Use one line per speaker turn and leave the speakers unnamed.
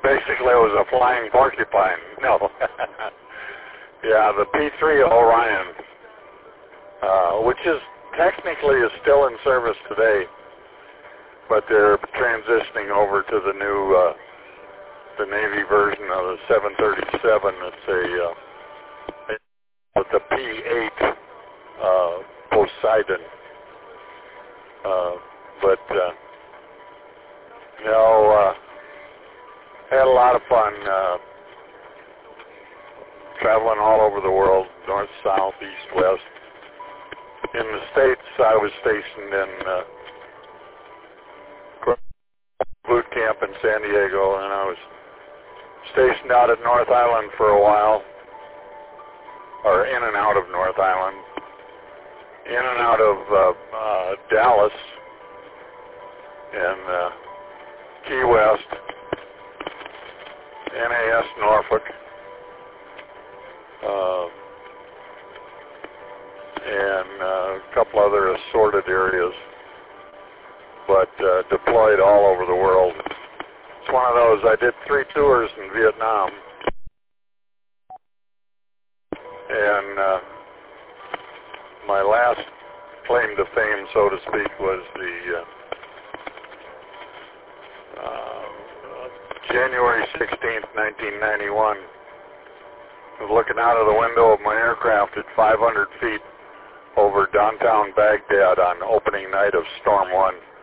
basically it was a flying porcupine. No. Yeah, the P-3 Orion, which is technically is still in service today, but they're transitioning over to the new, the Navy version of the 737. It's the P-8 Poseidon. Had a lot of fun traveling all over the world, north, south, east, west. In the States, I was stationed in boot camp in San Diego, and I was stationed out at North Island for a while, or in and out of North Island, in and out of Dallas, and Key West, NAS Norfolk, and a couple other assorted areas, but deployed all over the world. It's one of those. I did 3 tours in Vietnam, and my last claim to fame, so to speak, was the January 16th, 1991. I was looking out of the window of my aircraft at 500 feet over downtown Baghdad on opening night of Storm 1.